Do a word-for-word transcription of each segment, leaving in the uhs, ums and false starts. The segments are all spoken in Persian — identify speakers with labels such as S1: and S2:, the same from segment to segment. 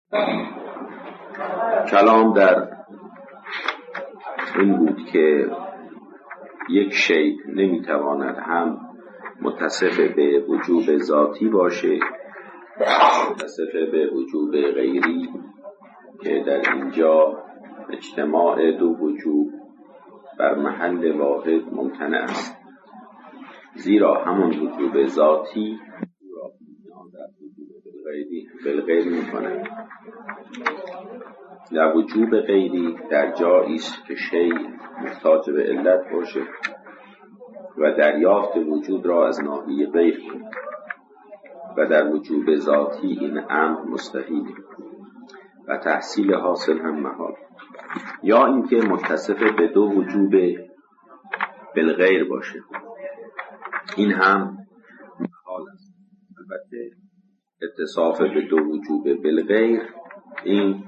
S1: کلام در این بود که یک شیء نمیتواند هم متصف به وجوب ذاتی باشه، متصف به وجوب غیری، که در اینجا اجتماع دو وجوب بر محل واحد ممتنع است، زیرا همون وجوب ذاتی او را بنیان در وجوب بالغیری بالغیر می‌کند. در وجوب غیری در جایی است که شیء محتاج به علت باشه و دریافت وجود را از ناحیه غیر کند، و در وجوب ذاتی این امر مستحیل و تحصیل حاصل هم محال. یا اینکه متصف به دو وجوب بالغیر باشه، این هم محال است. البته اتصاف به دو وجوب بالغیر این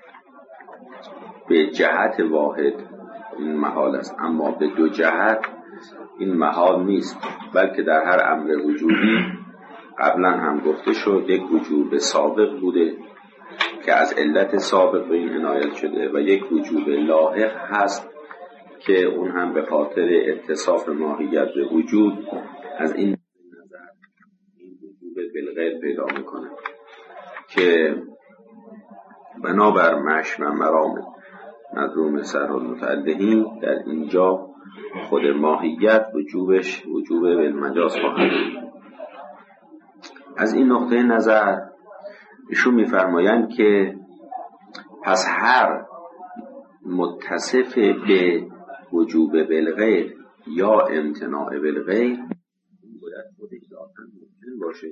S1: به جهت واحد این محال است، اما به دو جهت این محال نیست، بلکه در هر امر وجودی قبلا هم گفته شد یک وجوب سابق بوده که از علت سابق به این عنایت شده و یک وجوب لاحق هست که اون هم به خاطر اتصاف ماهیت به وجود از این نظر این وجوب بالغیر پیدا میکنه که بنابر مشی و مرام مدروم سر المتعلقین در اینجا خود ماهیت وجوبش وجوب بالمجاز خواهد. از این نقطه نظر ایشون میفرمایند که پس هر متصف به وجوب بالغیر یا امتناع بالغیر باید خودش ذاتاً ممتن باشه،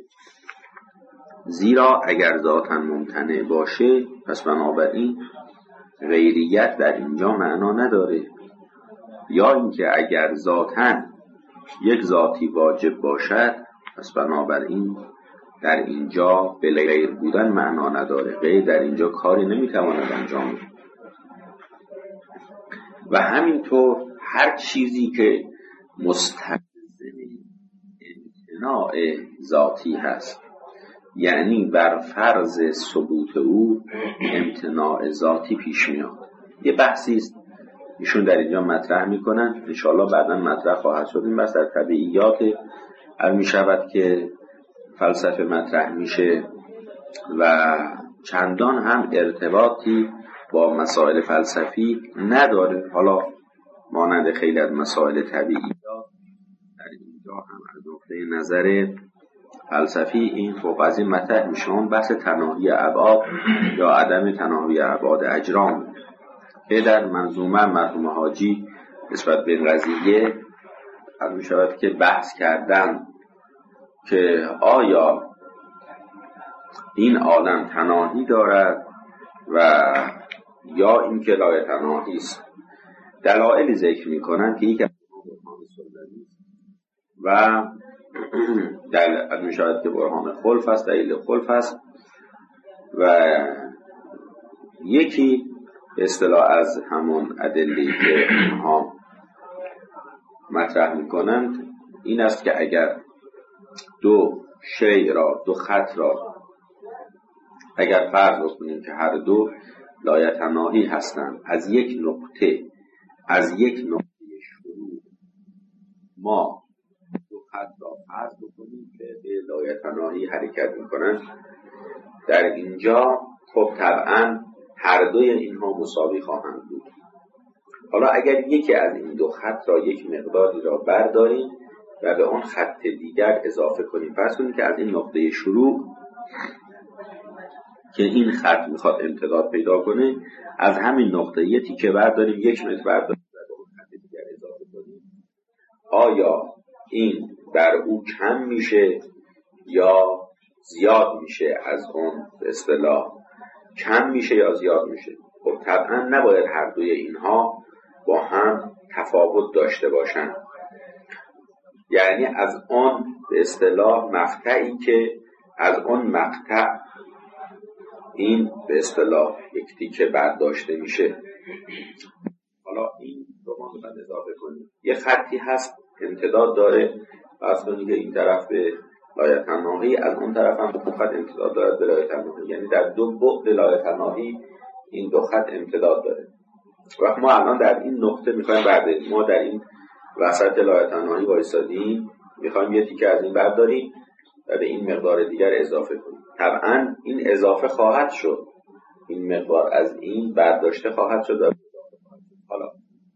S1: زیرا اگر ذاتاً ممتنع باشه پس بنابراین غیریت در اینجا معنا نداره، یا اینکه اگر ذاتاً یک ذاتی واجب باشد پس بنابراین در اینجا بالغیر بودن معنا نداره، غیر در اینجا کاری نمیتواند انجام بده. و همینطور هر چیزی که مستلزم امتناع ذاتی هست، یعنی بر فرض ثبوت او امتناع ذاتی پیش میاد. یه بحثی است ایشون در اینجا مطرح میکنن، انشاءالله بعدا مطرح خواهد شد. این بحث در طبیعیات هر میشود که فلسفه مطرح میشه و چندان هم ارتباطی با مسائل فلسفی نداره، حالا مانند خیلی از مسائل طبیعیات در اینجا هم از نقطه نظر فلسفی این فوق از این مطرح میشه. اون بحث تناهی ابعاد یا عدم تناهی ابعاد اجرام که در منظومه مرحوم حاجی نسبت به قضیه هر میشود که بحث کردن که آیا این عالم تناهی دارد و یا اینکه لای تناهی است. دلایلی ذکر میکنن که یک از برهان سلمی و در میشود که برهان خلف است، دلیل خلف است، و یکی اصطلاح از همون ادله‌ای که اونها مطرح میکنند این است که اگر دو شیء را دو خط را اگر فرض کنیم که هر دو لایتناهی هستند، از یک نقطه از یک نقطه شروع ما دو خط را فرض کنیم که به لایتناهی حرکت میکنند، در اینجا خب طبعا هر دوی اینها مساوی خواهند بود. حالا اگر یکی از این دو خط را یک مقداری را برداریم و به اون خط دیگر اضافه کنیم، فرض کنیم که از این نقطه شروع که این خط میخواد امتداد پیدا کنه از همین نقطه یه تیکه برداریم، یک متر برداریم و به اون خط دیگر اضافه کنیم، آیا این بر او کم میشه یا زیاد میشه؟ از اون به اصطلاح کم میشه یا زیاد میشه؟ خب طبعا نباید هر دوی اینها با هم تفاوت داشته باشن، یعنی از اون به اصطلاح مقطعی که از اون مقطع این به اصطلاح یک تیکه برداشته میشه. حالا این رو ما باید اضافه کنیم. یه خطی هست امتداد داره، فرض کنید که این طرف به لایتناهی، از اون طرف هم دو خط امتداد دارد به لایتناهی، یعنی در دو بعد لایتناهی این دو خط امتداد داره. وقت ما الان در این نقطه میخوایم برداریم، ما در این وسط لایتناهی وایسادیم، میخوایم یه تیکه از این برداریم و به این مقدار دیگر اضافه کنیم. طبعا این اضافه خواهد شد، این مقدار از این برداشته خواهد شد. حالا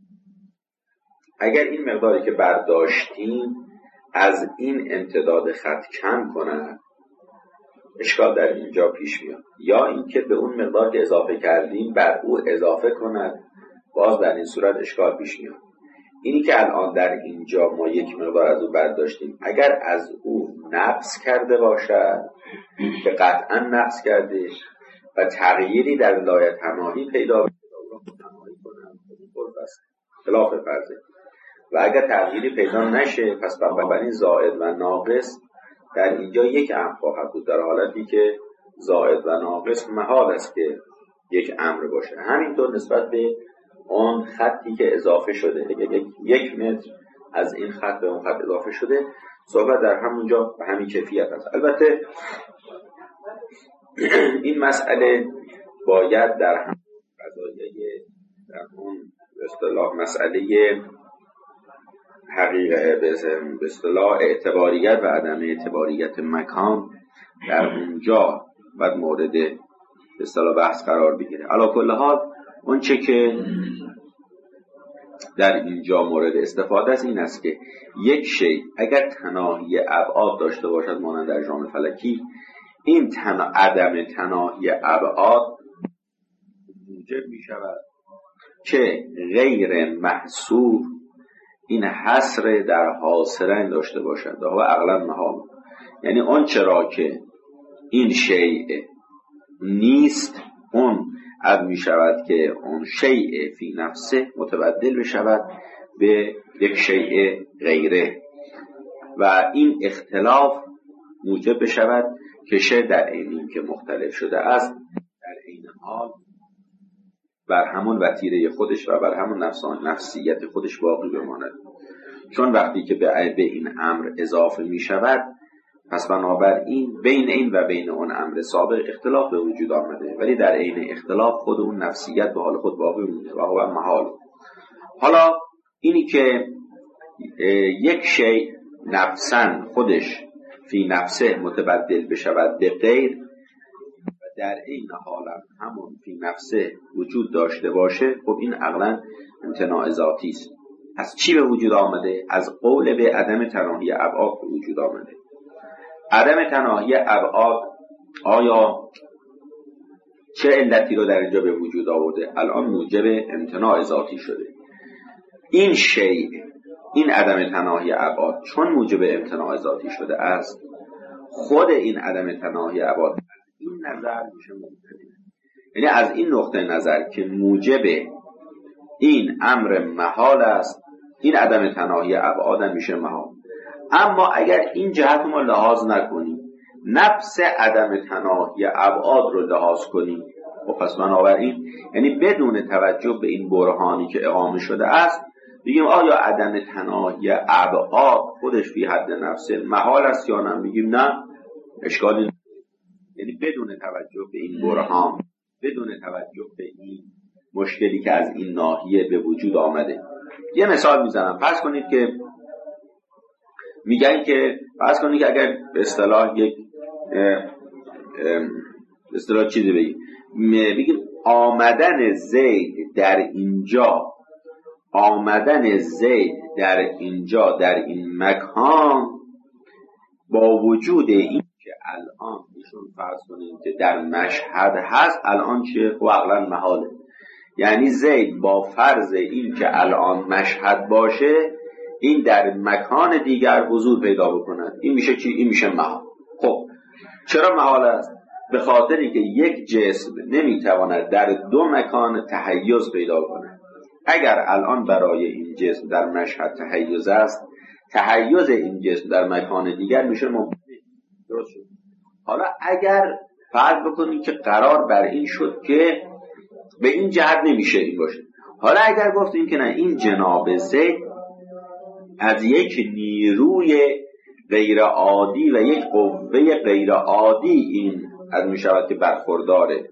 S1: اگر این مقداری که برداشتیم از این امتداد خط کم کند، اشکال در اینجا پیش میاد، یا اینکه به اون مقدار که اضافه کردیم بر او اضافه کند، باز در این صورت اشکال پیش میاد. اینی که الان در اینجا ما یک مقدار از او برداشتیم، اگر از او نقص کرده باشد که قطعا نقص کرده و تغییری در لایتناهی پیدا بشه، او را متناهی کنم خلاف فرضه، و اگر تغییری پیدا نشه پس بنابراین زائد و ناقص در اینجا یک امر خواهد بود، در حالتی که زائد و ناقص محال است که یک امر باشه. همینطور نسبت به اون خطی که اضافه شده، یک, یک متر از این خط به اون خط اضافه شده، صحبت در همونجا به همین کیفیت است. البته این مسئله باید در هم قضایه در اون به اصطلاح مسئله حقیقه به اصطلاح اعتباریت و عدم اعتباریت مکان در اونجا باید مورد به اصطلاح بحث قرار بگیره. علی کل حال اون چه که در اینجا مورد استفاده است این است که یک شی اگر تناهی ابعاد داشته باشد مانند اجرام فلکی، این تنا... عدم تناهی ابعاد موجب می شود که غیر محصور این حصر در حاصرین داشته باشد و عقلا محال، یعنی اون چرا که این شیء نیست اون عد می شود که اون شیء فی نفسه متبدل بشود به یک شیء غیره و این اختلاف موجب بشود که شیء در عینی که مختلف شده است در عین حال بر همون وتیره خودش و بر همون نفسان نفسیت خودش باقی بماند. چون وقتی که به این امر اضافه می شود پس بنابراین بین این و بین اون امر سابق اختلاف به وجود آمده، ولی در عین اختلاف خود اون نفسیت به حال خود باقی مونده و هو محال. حالا اینی که یک شی نفسن خودش فی نفسه متبدل بشود به غیر و در این حال همون فی نفسه وجود داشته باشه، خب این عقلا امتناع ذاتی است. از چی به وجود آمده؟ از قول به عدم تناهی ابعاد به وجود آمده. عدم تناهی ابعاد آیا چه علتی رو در اینجا به وجود آورده؟ الان موجب امتناع ذاتی شده. این شیء، این عدم تناهی ابعاد چون موجب امتناع ذاتی شده است، خود این عدم تناهی ابعاد این نظر میشه ممکنه، یعنی از این نقطه نظر که موجب این امر محال است، این عدم تناهی ابعاد میشه محال. اما اگر این جهت ما لحاظ نکنیم، نفس عدم تناهی ابعاد رو لحاظ کنیم، و پس بنابراین یعنی بدون توجه به این برهانی که اقامه شده است بگیم آیا عدم تناهی ابعاد خودش فی حد نفسه محال است یا نه؟ بگیم نه، اشکالی نداره. یعنی بدون توجه به این برهان، بدون توجه به این مشکلی که از این ناحیه به وجود آمده. یه مثال میزنم. فرض کنید که میگن که فرض کنید که اگر به اصطلاح یک به اصطلاح چیزی بگیم بگیم آمدن زید در اینجا، آمدن زید در اینجا در این مکان با وجود این که الان ایشون فرض کنید که در مشهد هست، الان چه؟ و عقلا محاله. یعنی زید با فرض این که الان مشهد باشه این در مکان دیگر حضور پیدا بکند، این میشه چی؟ این میشه محال. خب چرا محال است؟ به خاطری که یک جسم نمیتواند در دو مکان تحیز پیدا کند. اگر الان برای این جسم در مشهد تحیز است، تحیز این جسم در مکان دیگر میشه ممکن. درست شد. حالا اگر فرض بکنید که قرار بر این شد که به این جهت نمیشه این باشه، حالا اگر گفتیم که نه این جناب زید از یک نیروی غیر عادی و یک قوه غیر عادی این از می شود که برخورداره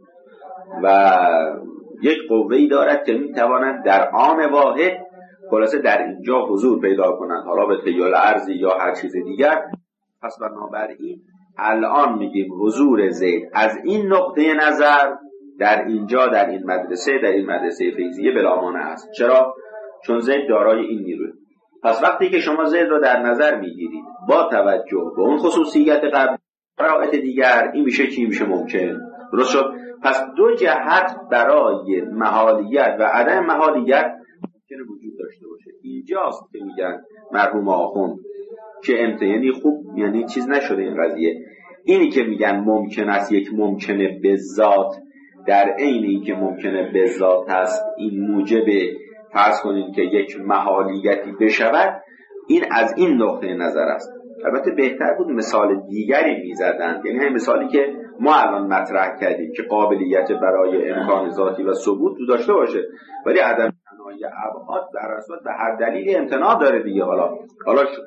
S1: و یک قوه‌ای دارد که می تواند در آن واحد خلاصه در اینجا حضور پیدا کنند، حالا به تیال ارضی یا هر چیز دیگر. پس بنابراین الان میگیم حضور زید از این نقطه نظر در اینجا در این مدرسه در این مدرسه فیضیه بلامانع است. چرا؟ چون زید دارای این نیروه. پس وقتی که شما زید رو در نظر میگیرید با توجه به اون خصوصیت قبل شرایط دیگر، این میشه چی؟ میشه ممکن. درست شد؟ پس دو جهت برای محالیت و عدم محالیت ممکنه وجود داشته باشه. اینجاست که میگن مرحوم آخوند که امتحانی یعنی خوب یعنی چیز نشده این قضیه. اینی که میگن ممکن است یک ممکنه به ذات در عین این که ممکنه به ذات است این موجب فرض کنید که یک محالیتی بشود، این از این نقطه نظر است. البته بهتر بود مثال دیگری میزدن، یعنی همین مثالی که ما الان مطرح کردیم که قابلیت برای امکان ذاتی و ثبوت تو داشته باشه، ولی عدم امتناعی ابعاد در اصل به هر دلیلی امتناع داره دیگه. حالا حالا شد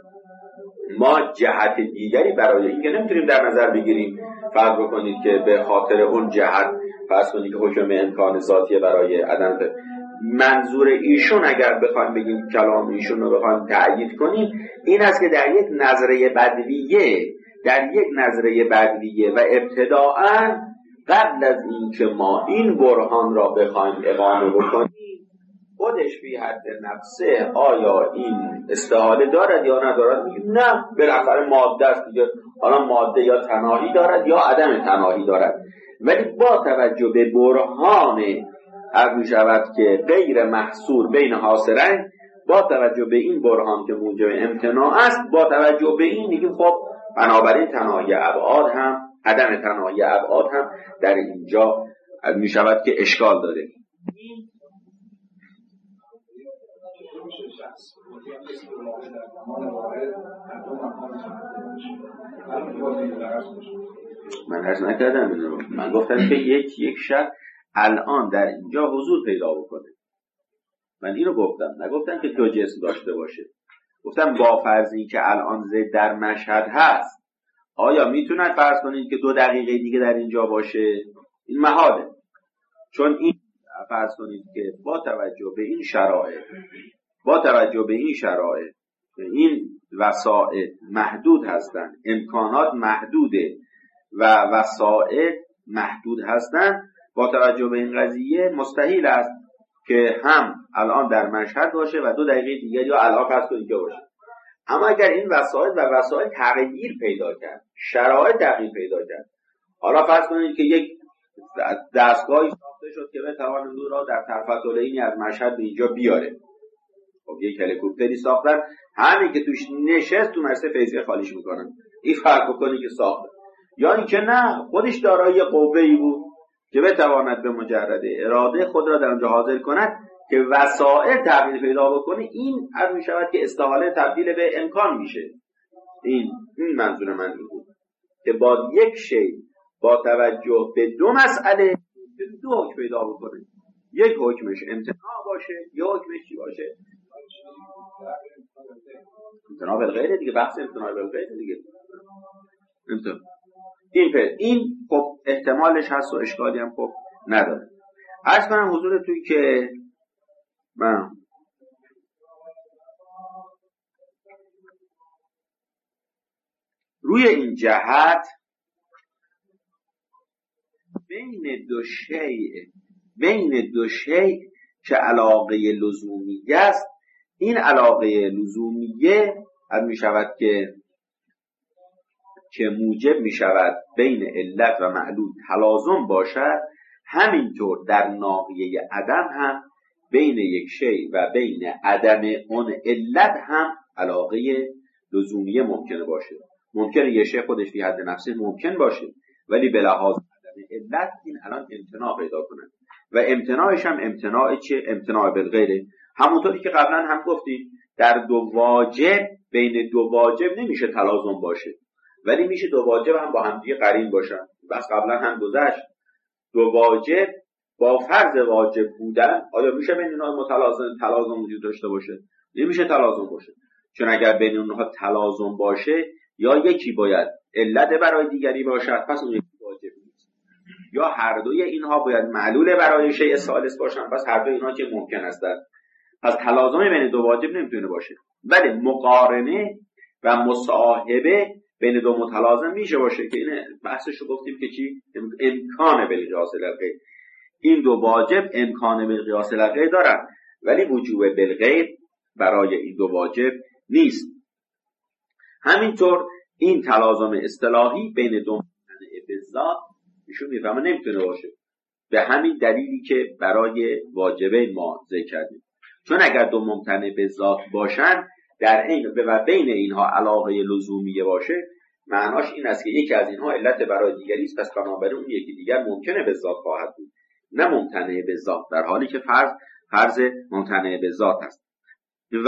S1: ما جهت دیگری برای این که نمیتونیم در نظر بگیریم، فرض بکنید که به خاطر اون جهت فرض کنید که حکم امکان ذاتی برای عدم ده. منظور ایشون اگر بخوایم بگیم کلام ایشون رو بخوایم تأیید کنیم این است که در یک نظریه بدویه در یک نظریه بدویه و ابتداعاً قبل از این که ما این برهان را بخوایم اقامه بکنیم خودش فی حد نفسه آیا این استحاله دارد یا ندارد؟ میگیم نه، بالاخره ماده است دیگه. حالا ماده یا تناهی دارد یا عدم تناهی دارد، ولی با توجه به برهان عرض می شود که غیر محصور بین حاصرین، با توجه به این برهان که موجب امتناع است، با توجه به این میگیم خب بنابراین تناهی ابعاد هم عدم تناهی ابعاد هم در اینجا می شود که اشکال داره. من عرض نکردم این رو، من گفتم که یک یک شخص الان در اینجا حضور پیدا بکنه. من اینو گفتم، نگفتم که دو جسم داشته باشه. گفتم با فرضی که الان زید در مشهد هست، آیا میتونن فرض کنید که دو دقیقه دیگه در اینجا باشه؟ این محاله. چون این فرض کنید که با توجه به این شرایط با توجه به این شرایط این وسائل محدود هستند، امکانات محدوده و وسائل محدود هستند، با توجه به این قضیه مستحیل است که هم الان در مشهد باشه و دو دقیقه دیگر یا الان فرض کنید که باشه. اما اگر این وسائل و وسائل تغییر پیدا کرد، شرایط تغییر پیدا کرد، حالا فرض کنید که یک دستگاهی ساخته شد که بتواند نور را در طرفت العینی از مشهد به اینجا بیاره. خب یک هلیکوپتری ساختن، همین که توش نشست تو مرسه فیضیه خالیش میکنن. این فرق بکنی که ساخته، یا اینکه نه خودش دارای قوه‌ای بود که بتواند به مجرد اراده خود را در اونجا حاضر کند که وسائل تغییر پیدا بکنه. این عرض می شود که استحاله تبدیل به امکان میشه. این این منظور من بود که با یک شی با توجه به دو مسئله دو حکم پیدا بکنه، یک حکمش امتناع باشه یا حکمش چی باشه؟ امتناع بالغیره دیگه، بحث امتناع بالغیره دیگه. امتناع این پر این خب احتمالش هست و اشکالی هم خب نداره. عرض کنم حضور توی که من روی این جهت بین دو شیء بین دو شیء که علاقه لزومیه است، این علاقه لزومیه هم می شود که که موجب می شود بین علت و معلول تلازم باشد، همینطور در ناحیه عدم هم بین یک شیء و بین عدم اون علت هم علاقه لزومیه ممکنه باشه. ممکنه یه شیء خودش فی حد نفسه ممکن باشه، ولی به لحاظ عدم علت این الان امتناع پیدا کنه و امتناعش هم امتناع چه؟ امتناع بالغیره. همونطوری که قبلا هم گفتیم در دو واجب بین دو واجب نمیشه تلازم باشه، ولی میشه دو واجب هم با هم دیگه قرین باشن. بس قبلا هم گذشت دو واجب با فرض واجب بودن آیا میشه بین اونها متلازم تلازم وجود داشته باشه؟ نمیشه تلازم باشه، چون اگر بین اونها تلازم باشه یا یکی باید علت برای دیگری باشد پس اون یکی واجب نیست، یا هر دوی اینها باید معلول برای شیء ثالث باشن پس هر دوی اینها که ممکن هستند. پس تلازم بین دو واجب نمیتونه باشه، ولی مقارنه و مصاحبه بین دو متلازم میشه باشه که این بحثشو گفتیم که چی؟ امکان بالقیاس الغیر. این دو واجب امکان بالقیاس الغیر دارن ولی وجوب بالغیر برای این دو واجب نیست. همینطور این تلازم اصطلاحی بین دو ممتنع بالذات ایشون میفهمه نمیتونه باشه، به همین دلیلی که برای واجبه ما ذکر کردیم. چون اگر دو ممتنع بالذات باشن در این و بین اینها علاقه لزومیه باشه، معناش این است که یکی از اینها علت برای دیگری است، پس بنابراین اون یکی دیگر ممکنه بالذات خواهد بود نه ممتنع بالذات، در حالی که فرض فرض ممتنع بالذات است. و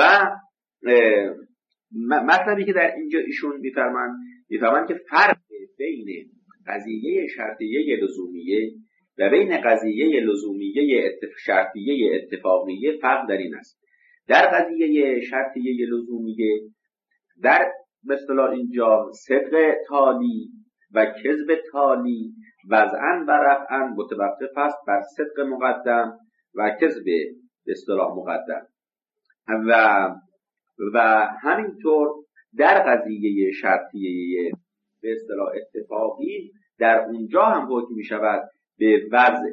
S1: مطلبی که در اینجا ایشون میفرمایند میفرمایند که فرق بین قضیه شرطیه لزومیه و بین قضیه لزومیه اتف... شرطیه اتفاقیه فرق در این است. در قضیه شرطیه لزومیه در مثلا اینجا صدق تالی و کذب تالی وضعاً و رفعاً متوقف است بر صدق مقدم و کذب به اصطلاح مقدم، و و همینطور در قضیه شرطیه به اصطلاح اتفاقی در اونجا هم حکم می شود به وضع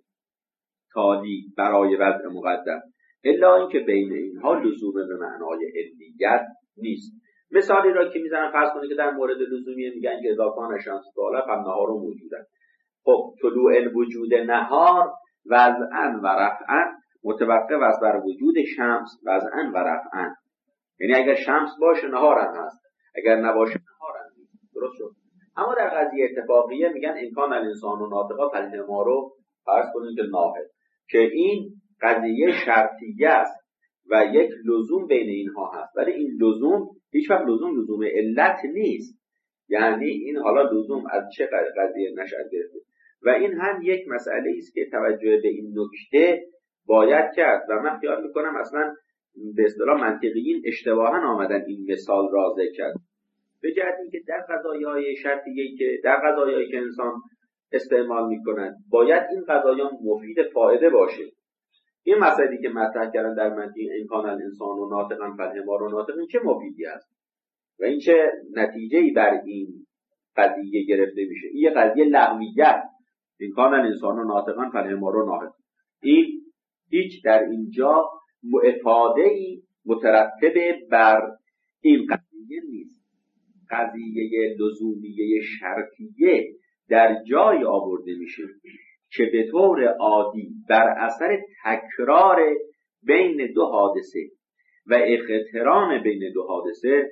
S1: تالی برای وضع مقدم، الا اینکه بین اینها لزوم به معنای علیت نیست. مثالی را که میزنم فرض کنید که در مورد لزومیه میگن که اذا کان شمس طالع فالنهار موجودا. خب طلوع الوجود نهار وضعاً و رفعاً متوقف است بر وجود شمس وضعاً و رفعاً، یعنی اگر شمس باشه نهار هم هست، اگر نباشه نهار هم نیست. درست شد؟ اما در قضیه اتفاقیه میگن امکان الانسان و ناطقا فالنهار رو فرض کنید که ناهر، که این قضیه شرطیه است و یک لزوم بین اینها هست، ولی این لزوم هیچ وقت لزوم لزوم علت نیست. یعنی این حالا لزوم از چه قضیه نشأت گرفته، و این هم یک مسئله است که توجه به این نکته باید کرد. و من خیال میکنم اصلا به اصطلاح منطقیین اشتباهاً آمدن این مثال را ذکر کرد، به جهت اینکه در قضایای شرطیه‌ای که در قضایایی که انسان استعمال میکنن باید این قضایان مفید فایده باشه. این مسئله که مطرح کردن در منطق امکان الانسان و ناطقا فالحمار و ناطق، این چه مفیدی است و این چه نتیجه‌ای بر این قضیه گرفته میشه؟ این یه قضیه لغویت، امکان الانسان و ناطقا فالحمار و ناطق، این هیچ در اینجا افاده‌ای مترتب بر این قضیه نیست. قضیه لزومیه شرطیه در جای آورده میشه که به طور عادی بر اثر تکرار بین دو حادثه و اقتران بین دو حادثه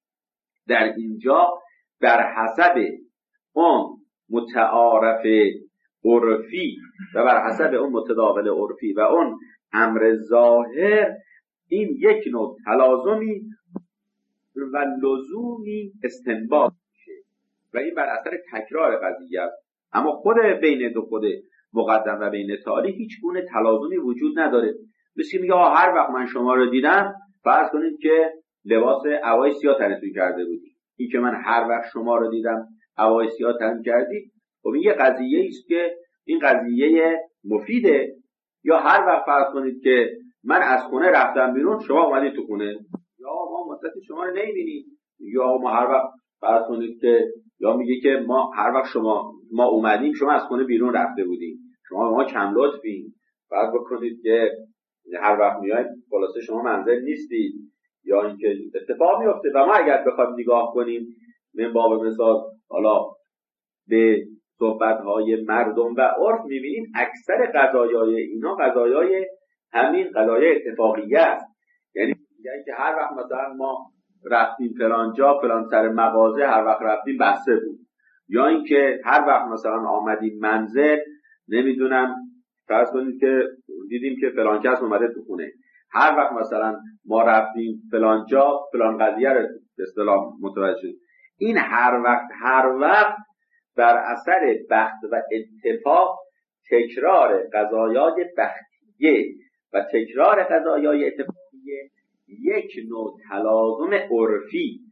S1: در اینجا بر حسب اون متعارف عرفی و بر حسب اون متداول عرفی و اون امر ظاهر این یک نوع تلازمی و لزومی استنباط میشه و این بر اثر تکرار قضیه است. اما خود بین دو خود مقدم و بین تالی هیچ گونه تلازمی وجود نداره. مثل میگه هر وقت من شما رو دیدم فرض کنید که لباس عبای سیاه تنتون کرده بودی، این که من هر وقت شما رو دیدم عبای سیاه تن کردی، خب این یه قضیه است که این قضیه مفیده. یا هر وقت فرض کنید که من از خونه رفتم بیرون شما اومدید تو خونه، یا ما مدت شما رو نمی‌بینیم، یا ما هر وقت فرض کنید که یا میگه که ما هر وقت شما ما اومدیم شما از خونه بیرون رفته بودیم، شما ما کم لطفین، فرض بکنید که هر وقت میاید خلاصه شما منزل نیستید، یا اینکه اتفاق میفته. و ما اگر بخوایم نگاه کنیم من باب مثال حالا به صحبت‌های مردم و عرف می‌بینیم اکثر قضایای اینا قضایای همین قضایای اتفاقیه است. یعنی میگن که هر وقت مثلا ما رفتیم فلان جا فلان سر مغازه هر وقت رفتیم بسته بود، یا اینکه هر وقت مثلا آمدیم منزل نمیدونم فرض کنید که دیدیم که فلان کس اومده تو خونه، هر وقت مثلا ما رفتیم فلان جا فلان قضیه رو به اصطلاح متوجه شد. این هر وقت هر وقت بر اثر بخت و اتفاق تکرار قضایای بختیه و تکرار قضایای اتفاقیه یک نوع تلازم عرفی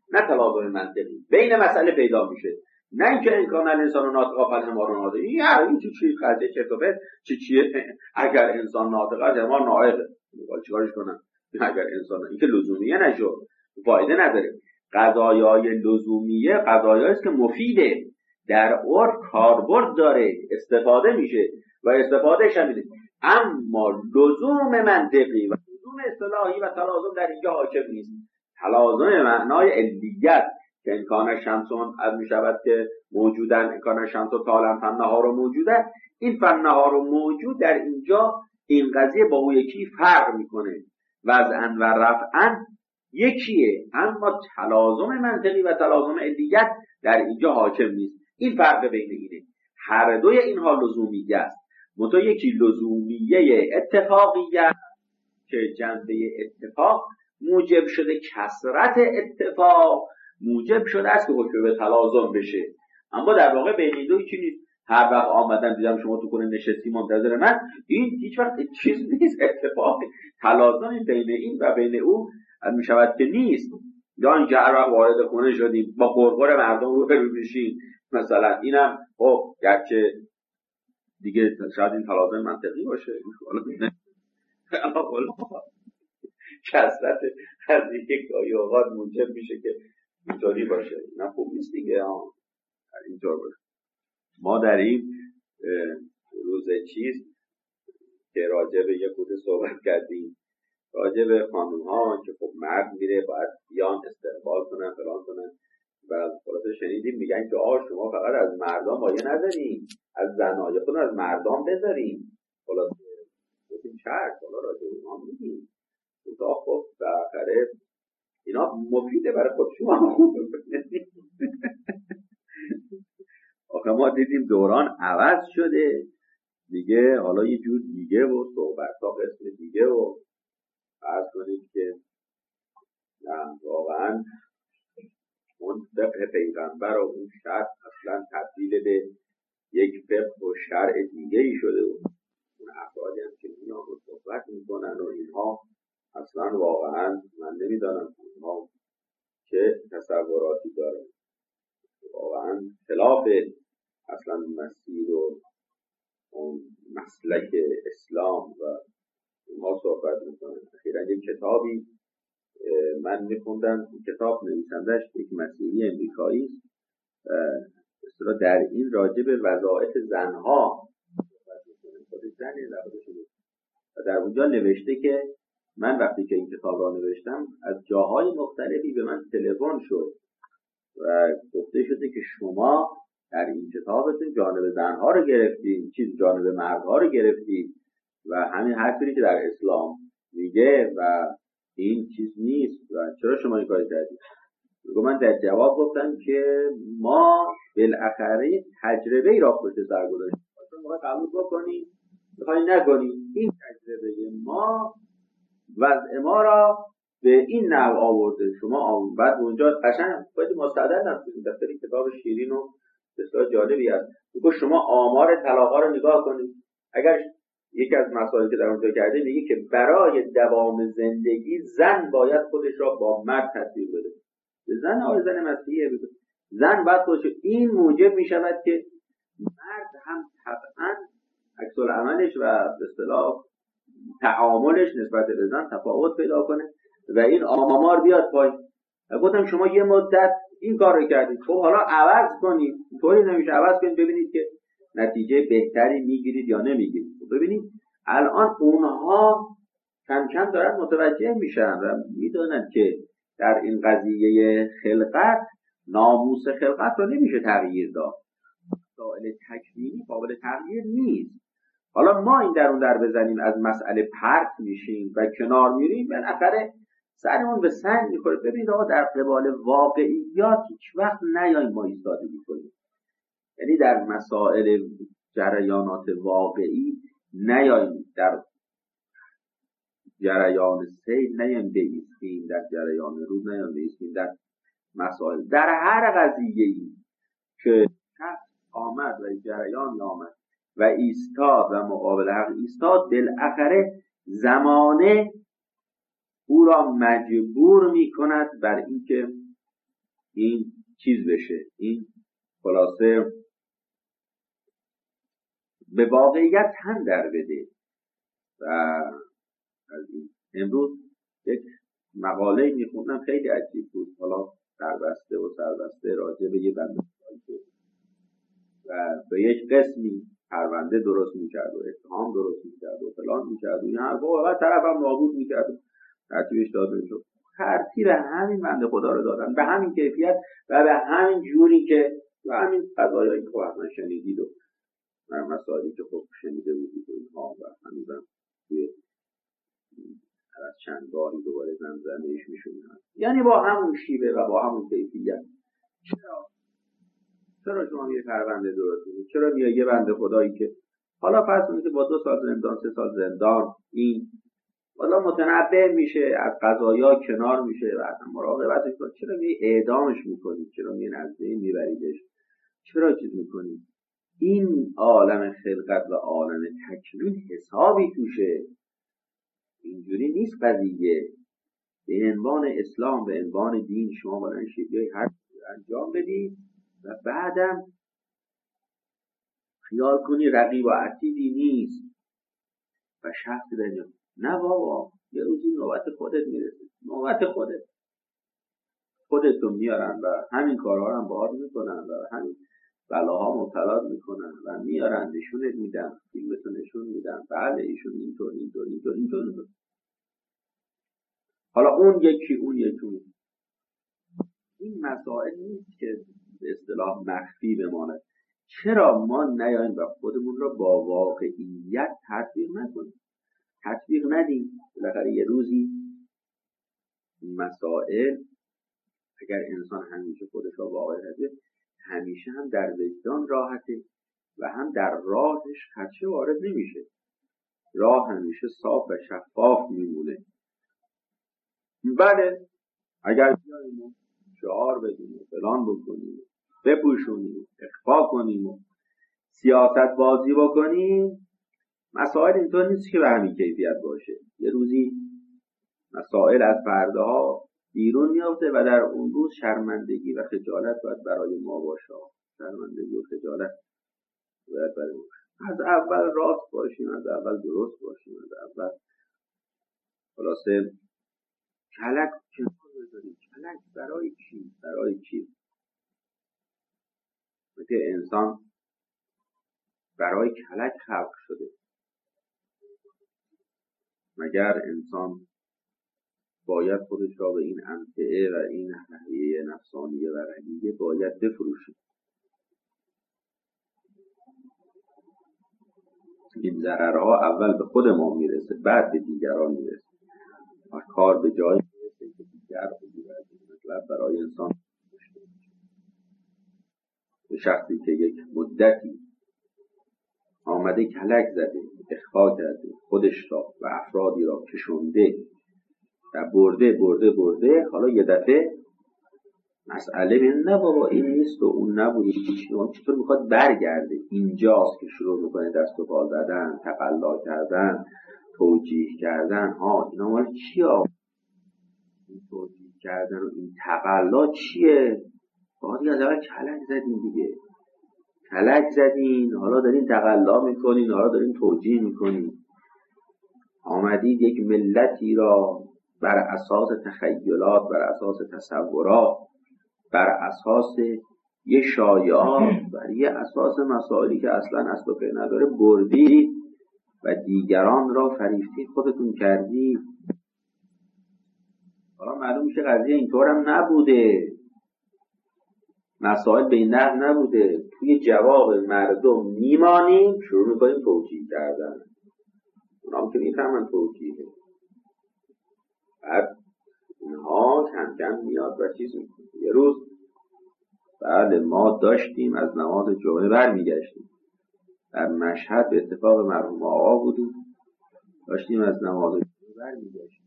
S1: نه تلازم منطقی بین مسئله پیدا میشه، نه اینکه امکان الانسان ناطق فالحمار ناطق. این این چی چی خاطر چرت و پرت چی چیه؟ اگر انسان ناطق است حمار ناطقه، چیکارش کنن؟ اگر انسان این که لزومیه نشد، فایده نداره. قضایای لزومیه قضایایی است که مفیده، در عرف کاربرد داره، استفاده میشه و استفادهش هم میده. اما لزوم منطقی و لزوم اصطلاحی و تلازم در اینجا حاکم نیست. تلازم معنای علیت که امکان شمسون از میشود که موجودن، امکان شمسون تالن فنها رو موجودن، این فنها رو موجود در اینجا این قضیه با او یکی فرق میکنه، وضعن و رفعن یکیه، اما تلازم منطقی و تلازم علیت در اینجا حاکم نیست. این فرق بین اینه. هر دوی اینها لزومیه است، منتها یکی لزومیه اتفاقیه که جنبه اتفاق موجب شده، کثرت اتفاق موجب شده است که حکم به تلازم بشه. اما در واقع بین این دو چیزی نیست. هر وقت آمدن دیدم شما تو خونه نشستی منتظر من، این هیچ وقت چیز نیست، اتفاق تلازم بین این و بین او می شود که نیست. یا اینکه هر وقت وارد خونه شدیم با قرقر مردم رو رو بشیم مثلا، اینم خب گرچه دیگه شاید این تلازم منطقی باشه، کثرت از یک گاهی اوقات موجب میشه که اینطوری باشه. نه خوب نیست دیگه اینطور باشه. ما در این روز چیز که راجع به یک خود صحبت کردیم، راجع به خانوم ها که خب مرد میره باید بیان استقبال کنن فلان کنن، و خلاصه شنیدیم میگن که آه شما فقط از مردان مایه ندارین، از زنهای خود از مردان بذارین. خلاصه گفتیم چرک حالا راجع به اونها میگیم تا خب بالاخره اینا مفیده برای خود شما خوبه. آخه ما دیدیم دوران عوض شده دیگه، حالا یه جور دیگه و صحبت ها قسم دیگه و فرض کنید که واقعا اون فقه پیغمبر و اون شرع اصلا تبدیل به یک فقه و شرع دیگه ای شده و اون افرادی هم که اینا رو صحبت میکنن و اینها اصلا واقعا من نمیدانم اونها چه تصوراتی دارن، واقعا خلاف اصلا مسیر و اون مسلک اسلام و اونها صحبت میکنن. اخیراً یک کتابی من میخوندم، کتاب نویسندش یک مسیحی امریکایی است، اصلا در این راجع به وظایف زنها صحبت میکنه، خود زنی و در اونجا نوشته که من وقتی که این کتاب را نوشتم از جاهای مختلفی به من تلفن شد و گفته شده که شما در این کتابتون جانب زنها رو گرفتید، چیز جانب مردها رو گرفتید و همین حرفی که در اسلام میگه و این چیز نیست و چرا شما این کاری کردید؟ من در جواب گفتم که ما بالاخره تجربه ای را پشت سر گذاشتیم، ما قبول بکنیم میخوای نکنیم، این تجربه ما وضع ما را به این نحو آورده. شما بعد اونجا قشنگ باید مستعد نکنید، دفتر کتاب شیرین و بسیار جالبی است. میگه شما آمار طلاق‌ها رو نگاه کنید، اگر یکی از مسائلی که در اونجا کرده میگه که برای دوام زندگی زن باید خودش را با مرد تطبیق بده. زن آقای زن مسیحیه بده، زن باید خودش، این موجب میشود که مرد هم طبعا عکس العملش و به اصطلاح تعاملش نسبت به زن تفاوت پیدا کنه و این آمار بیاد پایین. گفتم شما یه مدت این کار رو کردید، خب حالا عوض کنید، طوری نمیشه عوض کنید ببینید که نتیجه بهتری میگیرید یا نمیگیرید. ببینید الان اونها کم کم دارن متوجه میشن و میدونن که در این قضیه خلقت ناموس خلقت رو نمیشه تغییر داد، مسائل تکوینی قابل تغییر نیست. حالا ما این درون در بزنیم از مسئله پرت میشیم و کنار میریم، بالاخره سرمون به سنگ میخوره. ببینید آقا در قبال واقعیات هیچ وقت نیاییم ما ایستادگی کنیم، یعنی در مسائل جریانات واقعی نیاییم، در جریان سیل نیاییم بایستیم، در جریان روز نیاییم بایستیم، در مسائل در هر قضیه‌ای که شخص آمد و جریان آمد و ایستاد و مقابل حق ایستاد، بالاخره زمانه او را مجبور می کند بر اینکه این چیز بشه، این خلاصه به واقعیت تن در بده. و از این امروز یک مقاله میخوندم خیلی عجیب بود، حالا سربسته و سربسته راجع به یه بنده و به یک قسمی پرونده درست میکرد و اتهام درست میکرد و فلان میکرد و این حرفا و طرف هم نابود میکرد، ترتیبش داده میشد. ترتیب همین بنده خدا رو دادن به همین کیفیت و به همین جوری که و همین قضایایی که حتما شنیدید و مسائلی که خب شنیده بودید و اینها و هنوزم توی از چند باری دوباره زمزمه‌اش میشونن، یعنی با همون شیوه و با همون کیفیت. چرا چرا شما یه پرونده درست می‌کنید؟ چرا میای یه بنده خدایی که حالا فرض کنید که با دو سال زندان سه سال زندان این حالا متنبه میشه، از قضایا کنار میشه و اصلا مراقبتش کنید، چرا میای اعدامش میکنید؟ چرا میای نزدیک میبریدش؟ چرا چیز میکنید؟ این عالم خلقت و عالم تکوین حسابی توشه. اینجوری نیست قضیه. به عنوان اسلام، به عنوان دین شما باید شیوه هر انجام بدید و بعدم خیال کنی رقیب و عتیدی نیست و شخصی در نه بابا، یه روزی نوبت خودت میرسه، نوبت خودت خودتون میارن و همین کارها هم باهات میکنن و همین بلاها مبتلا میکنن و میارن نشونت میدن، فیلمتو نشون میدن، بله ایشون اینطور اینطور اینطور اینطور. حالا اون یکی اون یکی این مسائل نیست که به اصطلاح مخفی بماند. چرا ما نیاییم و خودمون را با واقعیت تطبیق نکنیم؟ تطبیق ندیم. بالاخره یه روزی مسائل اگر انسان همیشه خودش را واقعیت بده، همیشه هم در وجدان راحته و هم در راهش خدشه وارد نمیشه. راه همیشه صاف و شفاف میمونه. بله اگر بیاییم و شعار بدیم و فلان بکنیم، بپوشونیم، اخفا کنیم و سیاست بازی بکنیم، مسائل اینطور نیست که به همین کیفیت باشه. یه روزی مسائل از پرده ها بیرون میافته و در اون روز شرمندگی و خجالت باید برای ما باشه. شرمندگی و خجالت باید برای ما. از اول راست باشیم، از اول درست باشیم، از اول خلاصه کلک کنار بذاریم. کلک برای چی؟ برای چی؟ که انسان برای کلک خلق شده. مگر انسان باید خودش را به این انفعه و این نحویه نفسانیه و رنگیه باید بفروشه. این ضررها اول به خود ما میرسه، بعد به دیگران میرسه و کار به جای میرسه که دیگر مطلب برای انسان به شخصی که یک مدتی آمده کلک زده، اخفا کرده خودش را و افرادی را کشونده و برده برده برده، حالا یه دفعه مسئله بین نه بابا این نیست و اون نبود، چطور میخواد برگرده؟ اینجاست که شروع میکنه دست و پا زدن، تقلا کردن، توجیه کردن. ها اینا مال چیه؟ این توجیه کردن و این تقلا چیه؟ باید از اول کلک زدین دیگه، کلک زدین، حالا دارین تقلا میکنین، حالا دارین توجیه میکنین. آمدید یک ملتی را بر اساس تخیلات، بر اساس تصورات، بر اساس یه شایعات، بر یه اساس مسائلی که اصلا اصل و پی نداره بردید و دیگران را فریفتی خودتون کردید. حالا معلوم میشه قضیه اینطور هم نبوده، مسائل به این نحو نبوده. توی جواب مردم میمانیم، شروع میکنیم توجیه کردن. اونا هم که میفهمن توجیهه، بعد اینها کم کم میاد و چیز میکنه. یه روز بله ما داشتیم از نماز جمعه برمیگشتیم در مشهد، به اتفاق مرحوم آقا بودیم، داشتیم از نماز جمعه برمیگشتیم.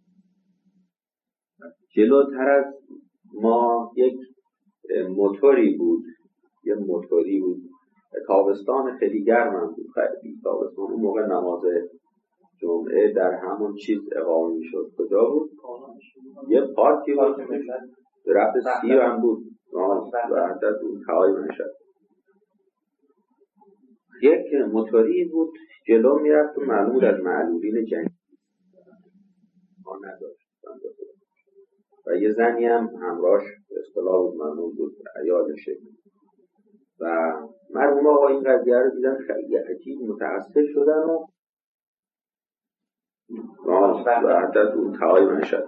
S1: جلوتر از ما یک موتوری بود، یه موتوری بود، تابستان خیلی گرم بود، خیلی تابستان. اون موقع نماز جمعه در همون چیز اقامه میشد. کجا بود؟ یه پارکی بود، درخت سیب هم بود، وحدت اون تعالی نشد. یک موتوری بود جلو میرفت و معلوم از معلولین جنگی ما نداشت و یه زنی هم همراهش به اصطلاح بود، معلوم بود عیالشه و مرحوم آقا این قضیه رو دیدن خیلی عجیب متأثر شدن و وحدت اون تعالی نشد.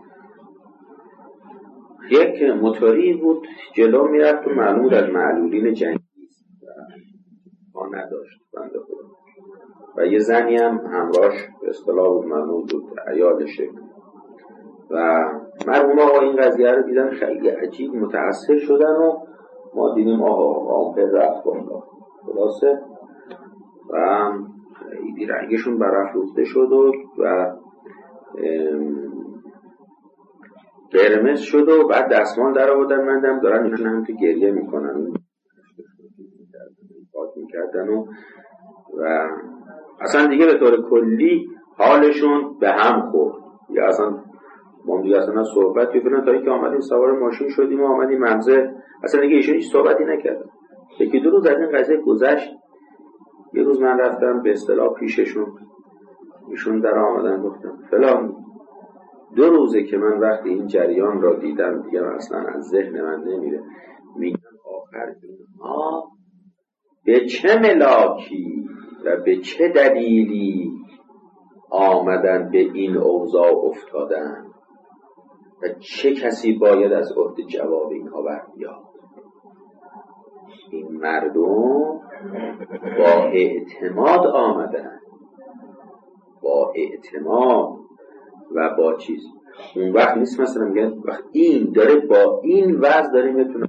S1: یک موتوری بود جلو میرفت و معلوم از معلولین جنگی ما نداشت بنده خدا و یه زنی هم همراهش به اصطلاح بود، معلوم بود عیالشه و مرحوم آقا این قضیه رو دیدن خیلی عجیب متأثر شدن و ما دیدیم آقا آقا رفت بالا خلاصه و خیلی رنگشون برافروخته شد و, و قرمز شد و بعد دستمال در آوردن مندم دارن ایشون هم تو گریه میکنن پاک میکردن و و اصلا دیگه به طور کلی حالشون به هم خورد یا اصلا ما دیگه اصلا صحبتی فلان تا اینکه آمدیم سوار ماشین شدیم و آمدیم مغزه اصلا دیگه ایشون هیچ صحبتی نکردن. یکی دو روز از این قضیه گذشت. یه روز من رفتم به اصطلاح پیششون، ایشون در آمدن گفتم فلان دو روزه که من وقتی این جریان را دیدم دیگه اصلا از ذهن من نمیره. میگن آخر اینها به چه ملاکی و به چه دلیلی آمدن به این اوضاع افتادن و چه کسی باید از عهده جواب اینها برمیاد. این مردم با اعتماد آمدن، با اعتماد و با چیز. اون وقت نیست مثلا میگن وقت این داره با این وضع داره میتونه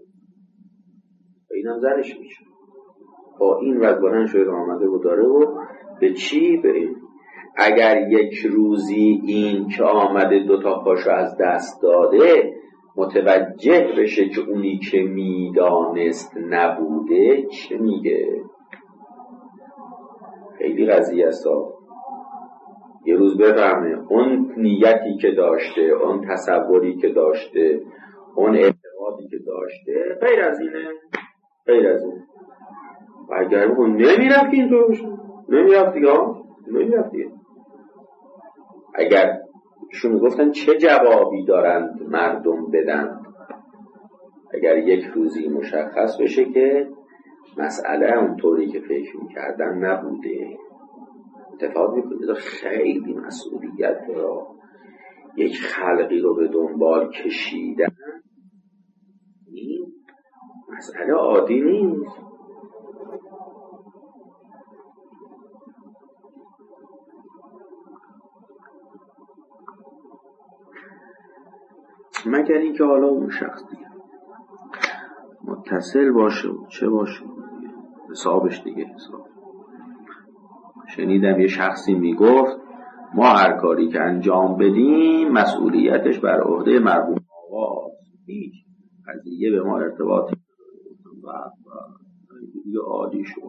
S1: اینم زنش میشه با این وضع بلند شده آمده و داره و به چی به این. اگر یک روزی این که آمده دوتا پاشو از دست داده متوجه بشه که اونی که میدانست نبوده چه میگه. خیلی قضیه است. یه روز بفهمه اون نیتی که داشته، اون تصوری که داشته، اون اعتقادی که داشته غیر از اینه، غیر از اینه. و اگر اون نمیرفت که اینطور بشه نمیرفت دیگه نمیرفت دیگه. اگر شون میگفتن چه جوابی دارند مردم بدن اگر یک روزی مشخص بشه که مسئله اونطوری که فکر میکردن نبوده. اتفاق میکنه خیلی مسئولیت داره یک خلقی رو به دنبال کشیدن. این مسئله عادی نیست. مگر اینکه حالا اون شخص دیگه متصل باشه و چه باشه حسابش دیگه حساب. شنیدم یه شخصی میگفت ما هر کاری که انجام بدیم مسئولیتش بر عهده مرحوم آقا، هیچ قضیه به ما ارتباطی و دیگه عادی شد.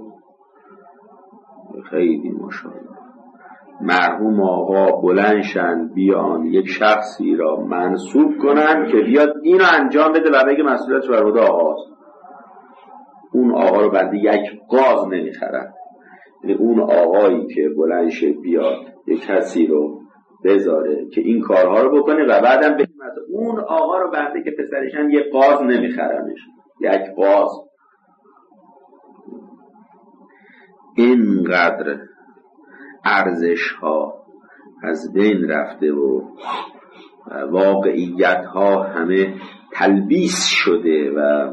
S1: خیلی ماشاءالله مرحوم آقا بلندشن بیان یک شخصی را منصوب کنن که بیاد اینو انجام بده و بگه مسئولیتش بر عهده آقاست. اون آقا رو بنده یک قاز نمیخرن. یعنی اون آقایی که بلندشه بیاد یک کسی رو بذاره که این کارها رو بکنه و بعدم بگیم اون آقا رو بنده که پسرشن یک قاز نمیخرنش، یک قاز. اینقدر ارزش ها از بین رفته و واقعیت ها همه تلبیس شده و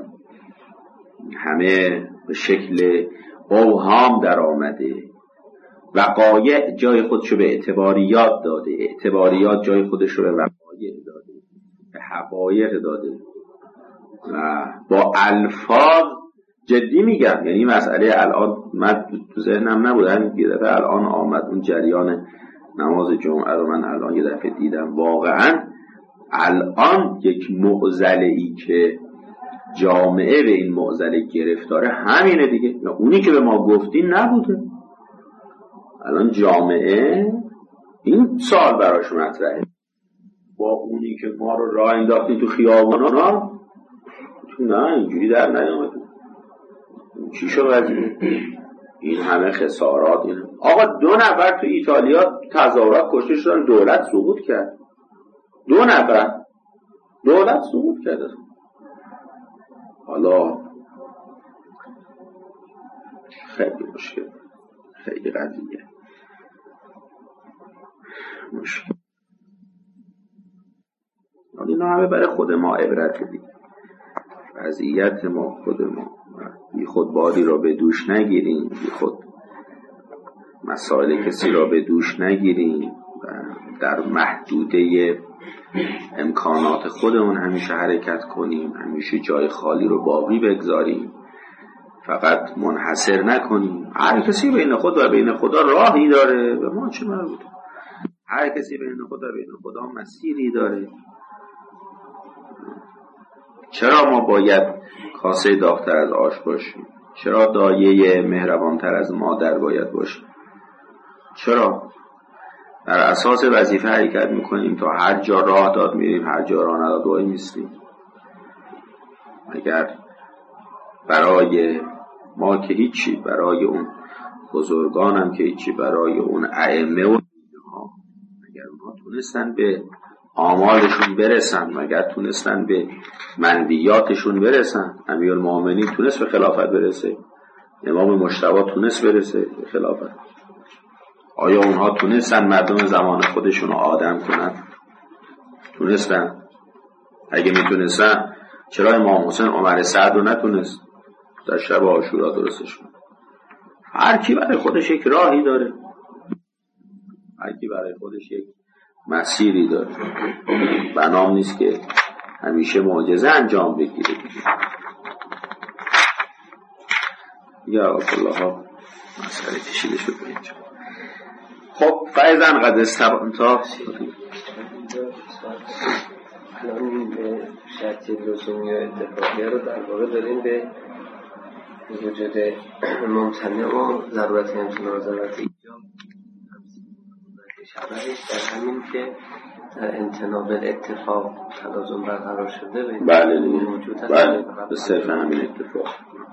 S1: همه به شکل اوهام در آمده. وقایع جای خودشو به اعتباریات داده، اعتباریات جای خودشو به وقایع داده، به حقایق داده و با الفاظ جدی میگم. یعنی مسئله الان من تو ذهنم نبود، همین یه دفعه الان آمد اون جریان نماز جمعه رو من الان یه دفعه دیدم. واقعا الان یک معضله ای که جامعه به این معضله گرفتاره همینه دیگه. اونی که به ما گفتی نبوده. الان جامعه این سال براش مطرحه. با اونی که ما رو راه انداختی تو خیابانا نه اینجوری در نیامد. چی شو قضیه؟ این همه خسارات. این آقا دو نفر تو ایتالیا تظاهرات کشته شدن، دولت سقوط کرد. دو نفر دولت سقوط کرد. حالا خیلی مشکل، خیلی قضیه مشکل. اینا همه برای خود ما عبرت دید. وضعیت ما خود ما بی خود بادی را به دوش نگیریم، بی خود مسائل کسی را به دوش نگیریم و در محدوده امکانات خودمون همیشه حرکت کنیم، همیشه جای خالی رو باقی بگذاریم، فقط منحصر نکنیم. هر کسی بین خود و بین خدا راهی داره، به ما چه مربوط؟ هر کسی بین خود و بین خدا مسیری داره. چرا ما باید کاسه داغ‌تر از آش باشیم؟ چرا دایه مهربانتر از مادر باید باشیم؟ چرا؟ در اساس وظیفه حرکت میکنیم، تا هر جا راه داد میریم، هر جا راه نداد وای میستیم. اگر برای ما که هیچی، برای اون بزرگانم که هیچی، برای اون ائمه و اینها، اگر اونها تونستن به آمالشون برسن، مگر تونستن به منویاتشون برسن؟ امیرالمومنین تونست به خلافت برسه؟ امام مجتبی تونست برسه به خلافت؟ آیا اونها تونستن مردم زمان خودشون رو آدم کنن؟ تونستن؟ اگه میتونستن چرا امام حسین عمر سعد رو نتونست در شب عاشورا درستش کنه؟ هر کی برای خودش یک راهی داره، هر کی برای خودش یک مسیری داره. بنام نیست که همیشه معجزه انجام بگیره. یا الله ها مسئله کشیده شد به اینجا. خب فایزن قد استبان تا
S2: الان به شرطی لزومی و اتفاقیه رو در واقع داریم به وجود ممتنع و ضرورت امتناع و ضرورت ایجاب شبهش در همین که در امتناع بالاتفاق تلازم برقرار شده به
S1: بله موجود هست. بله به صرف همین اتفاق.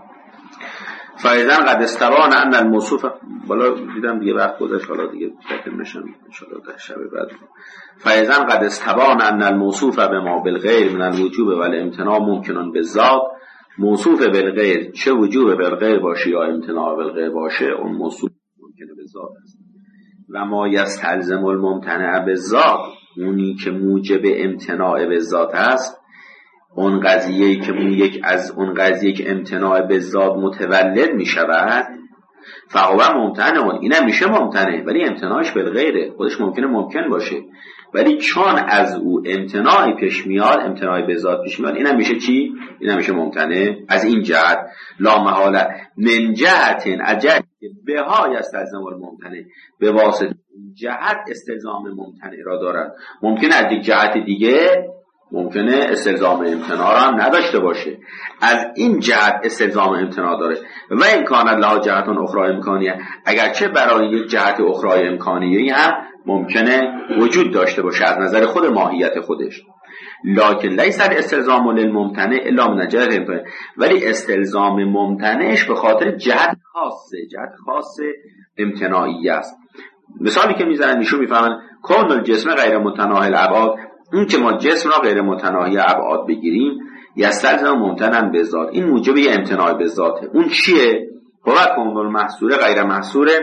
S1: فایزن قد استبان ان الموصوف، بالا دیدم دیگه وقت گذشت، حالا دیگه تکمیل نشم ان شاء الله در شب بعد. فایزن قد استبان ان الموصوف بما بالغیر من الوجوب والامتناع ممکن بالذات. موصوف بالغیر چه وجوب بالغیر باشه یا امتناع بالغیر باشه، اون موصوف ممکنه بالذات است. و ما یستلزم الممتنع بالذات، اونی که موجب امتناع بالذات است، اون قضیه‌ای که اون یک از اون قضیه که امتناع بالذات متولد می شود، فهو ممتنع، اینم میشه ممتنع ولی امتناعش بالغیره، خودش ممکنه ممکن باشه ولی چون از او امتناعی پیش میاد، امتناع بالذات پیش میاد، اینم میشه چی؟ اینم میشه ممتنع. از این جهت لا محاله من جهت اجل بها یستلزم الممتنع، به واسطه جهت استلزام ممتنع را دارد. ممکنه از یک جهت دیگه ممکنه استلزام امتناع را هم نداشته باشه، از این جهت استلزام امتناع داره. و امکان الله جهتون اخرى امکانیه، اگرچه برای یک جهت اخرى امکانیه هم ممکنه وجود داشته باشه از نظر خود ماهیت خودش. لکن لیس استلزام للممتنع الا من جهت امتناع، ولی استلزام ممتنعش به خاطر جهت خاصه، جهت خاص امتناعی است. مثالی که میزنن ایشون میفهمن کون الجسم غیر متناهی الابعاد، این که ما جسم را غیر متناهی ابعاد بگیریم، یستلزم ممتنع به ذات، این موجب یه امتناع به ذاته. اون چیه؟ قوت کون المحصور غیر محصوره،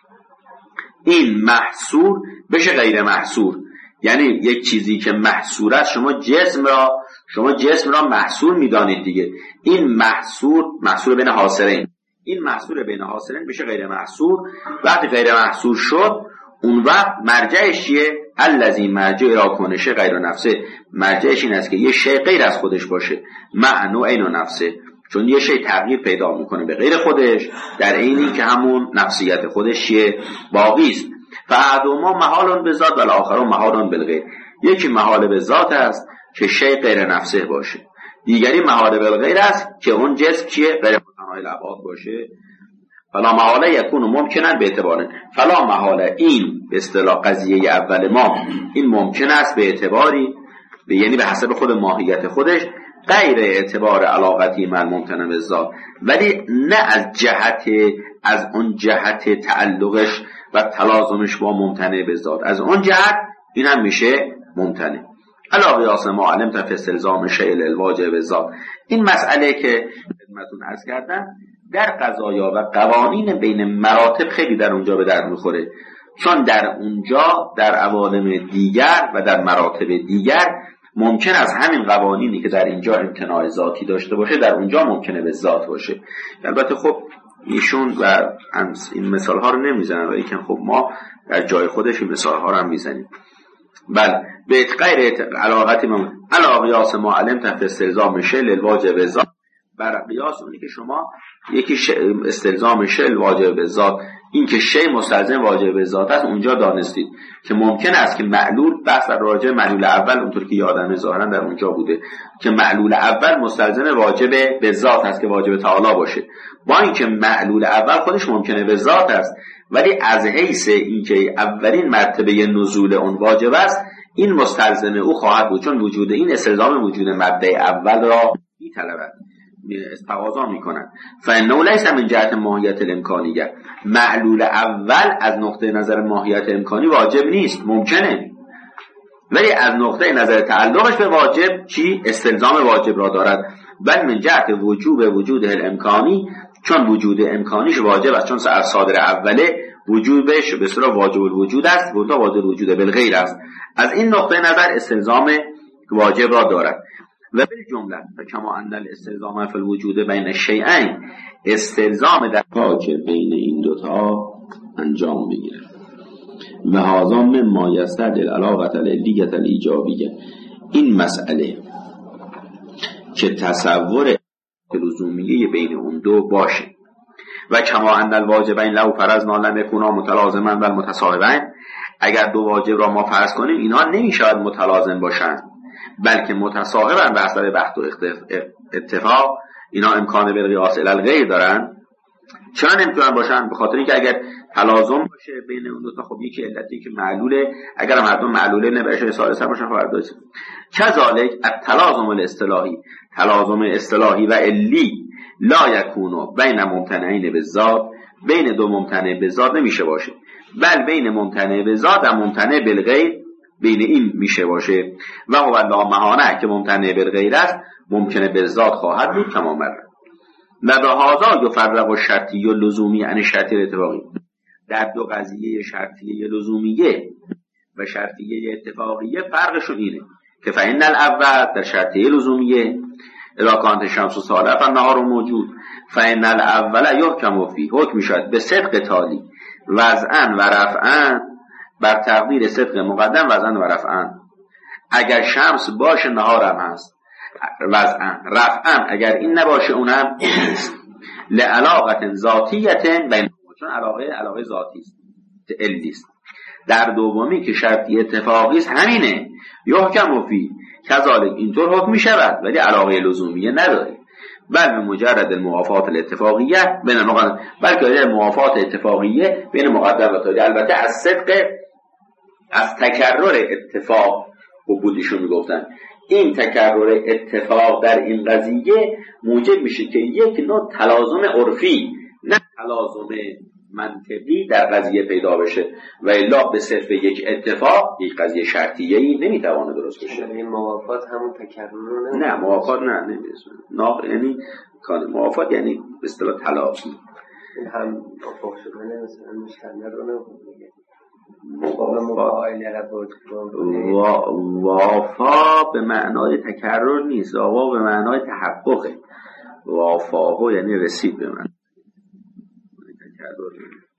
S1: این محصور بشه غیر محصور، یعنی یک چیزی که محصور است، شما جسم را شما جسم را محصور میدانید دیگه، این محصور محصور بین حاصرین، این محصور بین حاصرین بشه غیر محصور. وقتی غیر محصور شد اون وقت مرجعش چیه؟ الذی مرجع را کنشه غیر نفسه، مرجعش این است که یه شی غیر از خودش باشه، معنو عین نفسه، چون یه شی تغییر پیدا میکنه به غیر خودش، در عینی که همون نفسیت خودش چیه؟ باقی است. فاحدهما محال بذات و الاخر محال بالغیر، یکی محال به ذات است که شی غیر نفسه باشه، دیگری محال بالغیر است که اون جسم چیه؟ غیر متناهی الابعاد باشه. فلا محاله یکون ممکنن به اعتبار، فلا محاله این به اصطلاح قضیه اول ما این ممکن است به اعتباری، به یعنی به حسب خود ماهیت خودش، غیر اعتبار علاقتی من ممتنع بالذات، ولی نه از جهت از اون جهت تعلقش و تلازمش با ممتنع بالذات، از اون جهت این هم میشه ممتنع. علاوه قیاس ما علمت فی استلزام شیء الواجب بالذات. این مسئله که خدمتتون عرض کردم در قضایا و قوانین بین مراتب خیلی در اونجا به درد میخوره، چون در اونجا در عوالم دیگر و در مراتب دیگر ممکن از همین قوانینی که در اینجا امتناع ذاتی داشته باشه در اونجا ممکنه به ذات باشه. البته خب ایشون و این مثال ها رو نمیزنن، ولی که خب ما در جای خودش این مثال ها رو هم میزنیم. بله به غیر علاقت ما علاوه قیاس ما علم تحت استلزام شل الواجب ذات، بر قیاس اونی که شما یکی استلزام شل واجب ذات، این که شی مستلزم واجب ذات است، اونجا دانستید که ممکن است که معلول بحث در راجع معلول اول اونطور که یادمه ظاهرا در اونجا بوده که معلول اول مستلزم واجب به ذات است که واجب تعالی باشه، با اینکه معلول اول خودش ممکنه به ذات است، ولی از حیث اینکه اولین مرتبه نزول اون واجب است این مستلزم او خواهد بود، چون وجود این استلزام وجود مبدأ اول را می‌طلبد، استقاضا میکنن. فانه لیس من جهت ماهیت الامکانیه، معلول اول از نقطه نظر ماهیت امکانی واجب نیست، ممکنه، ولی از نقطه نظر تعلقش به واجب چی؟ استلزام واجب را دارد. بل من جهت وجوب وجود الامکانی، چون وجود امکانیش واجب است، چون از صادر اوله وجوبش به صورت واجب الوجود است، و تا واجب الوجود بالغیر است، از این نقطه نظر استلزام واجب را دارد. و به جمله کما ان الاستلزام فی الوجود بین الشیئین، استلزام در که بین این دوتا انجام بگیره. و هذا مما یستدل علاقه العلیه الایجابیه، این مسئله که تصور لزومیه بین اون دو باشه. و کما ان الواجبین لو فرضنا لم یکونا متلازما و المتصاحبین، اگر دو واجب را ما فرض کنیم اینها نمیشود متلازم باشند، بلکه متصاحبن به اثر بحث و اتفاق، اینا امکان بالقیاس الی الغیر دارن. چرا نمیتونن باشن؟ به خاطر اینکه اگر تلازم باشه بین اون دو تا، خب یکی علتی که معلوله، اگر هم هر دو معلوله نباشه ثالثا باشن فرق داره. کذالک التلازم الاصطلاحی، تلازم اصطلاحی و علی لا یکونو بین ممتنعین بالذات، بین دو ممتنع بالذات نمیشه باشه، بل بین ممتنع بالذات و ممتنع بالغیر بین این میشه باشه. و هو لا محانه که ممتنع بالغیر است ممکنه بالذات خواهد بود کما مر. و به هذا یفرق الشرطی و لزومی عن شرطی اتفاقی، در دو قضیه شرطیه لزومیه و شرطیه اتفاقیه فرقشون اینه که فإن الاول در شرطیه لزومیه اذا کانت شمس صالح فالنهار موجود، فإن الاول یحکم فیه، حکم میشد به صدق تالی وضعا و رفعا، بر تقدیر صدق مقدم وضعا و رفعا. اگر شمس باشه نهارم هست، وضعا رفعا اگر این نباشه اونم نیست. لعلاقت ذاتیت بین، چون علاقه علاقه ذاتی است، علی است. در دومی که شرطی اتفاقی است همینه، یحکم فیه کذالک، اینطور حکم می شود ولی علاقه لزومیه نداره. بل به مجرد الموافات الاتفاقیه بین مقدم، بلکه موافات اتفاقیه بین مقدم و تالی، البته از صدق از تکرر اتفاق و بودیشون میگفتن. این تکرر اتفاق در این قضیه موجب میشه که یک نوع تلازم عرفی نه تلازم منطقی در قضیه پیدا بشه، و الا به صرف یک اتفاق یک قضیه شرطیه‌ای نمیتوانه درست بشه.
S2: این موافات همون تکرر
S1: نه؟ نه موافات نه نمیشه. ناق یعنی کار موافات یعنی به اصطلاح تلاقی.
S2: این هم موافق شدن مثلا مشتمل رو نمیگه.
S1: وافا به معنای تکرر نیست، وافا به معنای تحققه. وافاهو یعنی رسید به من تکرر.